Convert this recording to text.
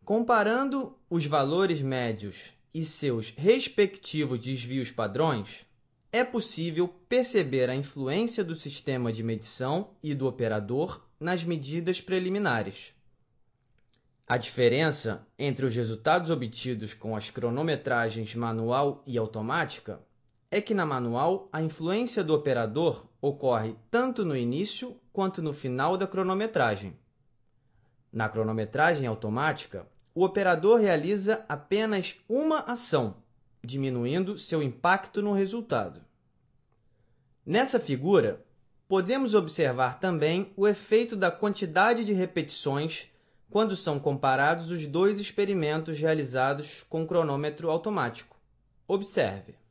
Comparando os valores médios e seus respectivos desvios padrões, é possível perceber a influência do sistema de medição e do operador nas medidas preliminares. A diferença entre os resultados obtidos com as cronometragens manual e automática é que na manual a influência do operador ocorre tanto no início quanto no final da cronometragem. Na cronometragem automática, o operador realiza apenas uma ação, diminuindo seu impacto no resultado. Nessa figura, podemos observar também o efeito da quantidade de repetições quando são comparados os dois experimentos realizados com cronômetro automático. Observe.